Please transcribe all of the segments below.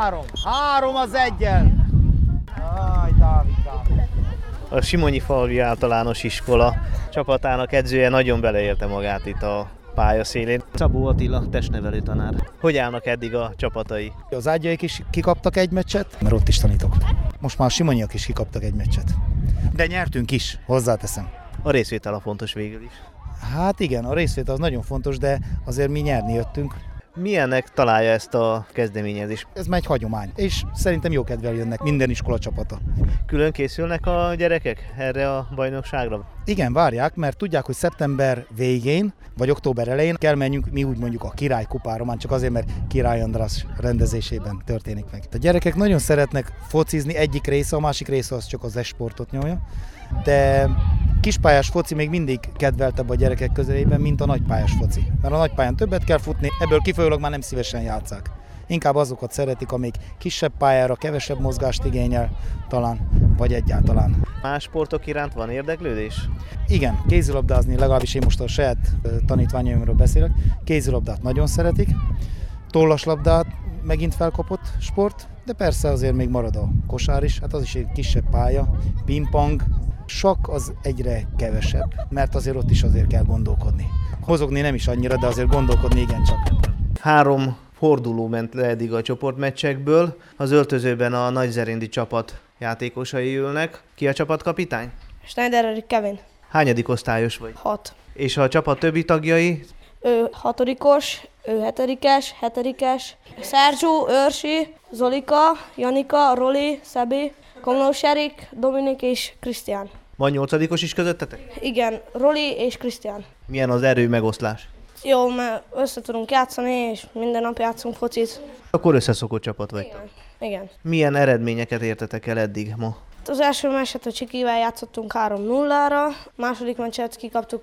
3 az 1-jel. Aj, Dávid. A Simonyi-falvi általános iskola csapatának edzője nagyon beleélte magát itt a pályaszélén. Szabó Attila, testnevelő tanár. Hogy állnak eddig a csapatai? Az Ágyaik is kikaptak egy meccset, mert ott is tanítok. Most már a Simonyiak is kikaptak egy meccset. De nyertünk is, hozzáteszem. A részvétel a fontos végül is. Hát igen, a részvétel az nagyon fontos, de azért mi nyerni jöttünk. Milyennek találja ezt a kezdeményezést? Ez már egy hagyomány, és szerintem jó kedvel jönnek minden iskola csapata. Külön készülnek a gyerekek erre a bajnokságra? Igen, várják, mert tudják, hogy szeptember végén, vagy október elején kell menjünk, mi úgy mondjuk a Király kupára, már csak azért, mert Király András rendezésében történik meg. A gyerekek nagyon szeretnek focizni, egyik része, a másik része az csak az e-sportot nyomja, de kispályás foci még mindig kedveltebb a gyerekek közelében, mint a nagypályás foci. Mert a nagypályán többet kell futni, ebből kifolyólag már nem szívesen játsszák. Inkább azokat szeretik, amik kisebb pályára, kevesebb mozgást igényel talán, vagy egyáltalán. Más sportok iránt van érdeklődés? Igen, kézilabdázni, legalábbis én most a saját tanítványaimról beszélek, kézilabdát nagyon szeretik, tollaslabdát megint felkapott sport, de persze azért még marad a kosár is, hát az is egy kisebb pálya, pingpong, sakk az egyre kevesebb, mert azért ott is azért kell gondolkodni. Mozogni nem is annyira, de azért gondolkodni igencsak. 3 forduló ment le eddig a csoportmeccsekből. Az öltözőben a Nagyzeréndi csapat játékosai ülnek. Ki a csapatkapitány? Schneider Erik Kevin. Hányadik osztályos vagy? 6. És a csapat többi tagjai? Ő 6-os, ő 7-es, Szerzsó, Őrsi, Zolika, Janika, Roli, Szabi, Komlós Erik, Dominik és Krisztián. Van 8-os is közöttetek? Igen, Roli és Krisztián. Milyen az erő megoszlás? Jó, mert össze tudunk játszani, és minden nap játszunk focit. Akkor összeszokott csapat vagytok. Igen. Milyen eredményeket értetek el eddig ma? Az első meccset a Csikivel játszottunk 3-0-ra, második meccset kikaptuk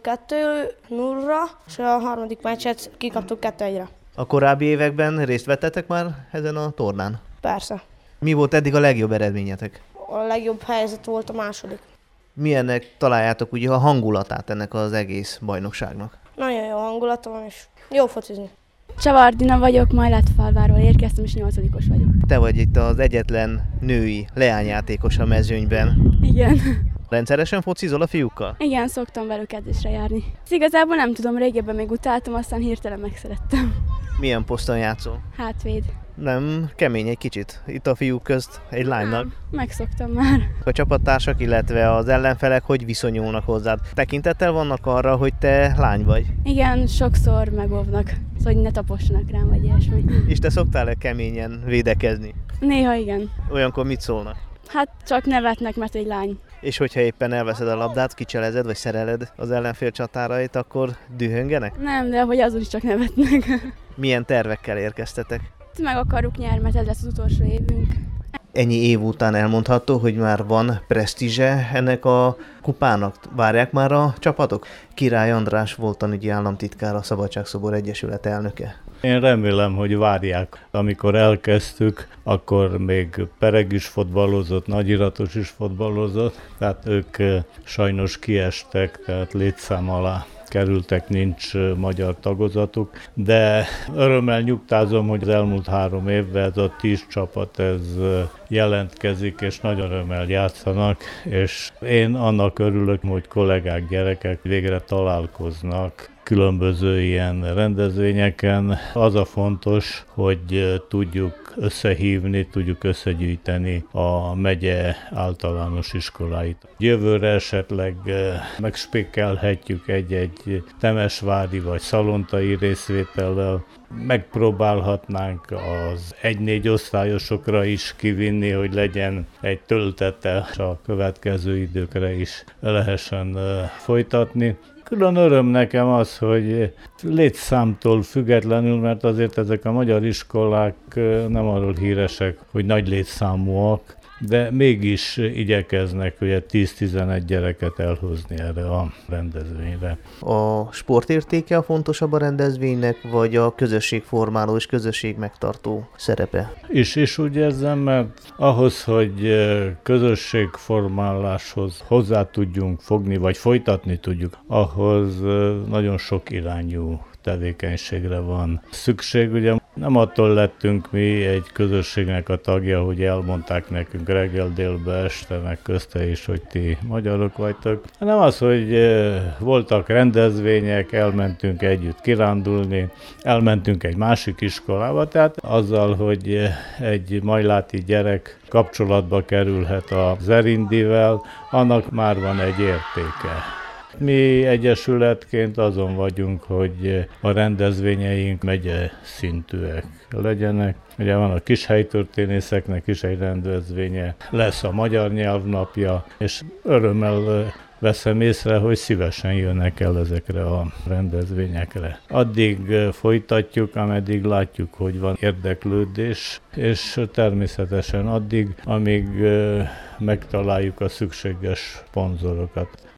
2-0-ra, és a harmadik meccset kikaptuk 2-1-re. A korábbi években részt vettetek már ezen a tornán? Persze. Mi volt eddig a legjobb eredményetek? A legjobb helyzet volt a második. Milyennek találjátok ugye a hangulatát ennek az egész bajnokságnak? Nagyon jó hangulata van, és jó focizni. Csavardina vagyok, Majlátfalváról érkeztem, és 8-os vagyok. Te vagy itt az egyetlen női leányjátékos a mezőnyben. Igen. Rendszeresen focizol a fiúkkal? Igen, szoktam velük edzésre járni. Ezt igazából nem tudom, régebben még utáltam, aztán hirtelen megszerettem. Milyen poszton játszol? Hátvéd. Nem, kemény egy kicsit itt a fiúk közt egy lánynak. Nem, megszoktam már. A csapattársak, illetve az ellenfelek hogy viszonyulnak hozzád? Tekintettel vannak arra, hogy te lány vagy? Igen, sokszor megóvnak, szóval hogy ne tapossanak rám, vagy ilyesmi. És te szoktál-e keményen védekezni? Néha igen. Olyankor mit szólnak? Hát csak nevetnek, mert egy lány. És hogyha éppen elveszed a labdát, kicselezed vagy szereled az ellenfél csatárait, akkor dühöngenek? Nem, de hogy azon is csak nevetnek. Milyen tervekkel érkeztetek? Meg akarjuk nyerni, mert ez lesz az utolsó évünk. Ennyi év után elmondható, hogy már van presztízse ennek a kupának. Várják már a csapatok? Király András volt tanügyi államtitkár, a Szabadságszobor Egyesület elnöke. Én remélem, hogy várják. Amikor elkezdtük, akkor még Pereg is fotballozott, Nagyiratos is fotballozott, tehát ők sajnos kiestek, tehát létszám alá kerültek, nincs magyar tagozatuk, de örömmel nyugtázom, hogy az elmúlt 3 évben ez a 10 csapat ez jelentkezik, és nagy örömmel játszanak, és én annak örülök, hogy kollégák, gyerekek végre találkoznak különböző ilyen rendezvényeken. Az a fontos, hogy tudjuk összehívni, tudjuk összegyűjteni a megye általános iskoláit. Jövőre esetleg megspékelhetjük egy temesvári vagy szalontai részvétellel, megpróbálhatnánk az 1-4 osztályosokra is kivinni, hogy legyen egy töltete, és a következő időkre is lehessen folytatni. Külön öröm nekem az, hogy létszámtól függetlenül, mert azért ezek a magyar iskolák nem arról híresek, hogy nagy létszámúak, de mégis igyekeznek ugye 10-11 gyereket elhozni erre a rendezvényre. A sportértéke a fontosabb a rendezvénynek, vagy a közösségformáló és közösségmegtartó szerepe? És úgy érzem, mert ahhoz, hogy közösségformáláshoz hozzá tudjunk fogni, vagy folytatni tudjuk, ahhoz nagyon sok irányú tevékenységre van szükség. Ugye Nem attól lettünk mi egy közösségnek a tagja, hogy elmondták nekünk reggel, délbe, este, meg közte is, hogy ti magyarok vagytok, hanem az, hogy voltak rendezvények, elmentünk együtt kirándulni, elmentünk egy másik iskolába, tehát azzal, hogy egy majláti gyerek kapcsolatba kerülhet az erindivel, annak már van egy értéke. Mi egyesületként azon vagyunk, hogy a rendezvényeink megye szintűek legyenek. Ugye van a Kishelytörténészeknek is egy rendezvénye, lesz a Magyar Nyelvnapja, és örömmel veszem észre, hogy szívesen jönnek el ezekre a rendezvényekre. Addig folytatjuk, ameddig látjuk, hogy van érdeklődés, és természetesen addig, amíg megtaláljuk a szükséges szponzorokat.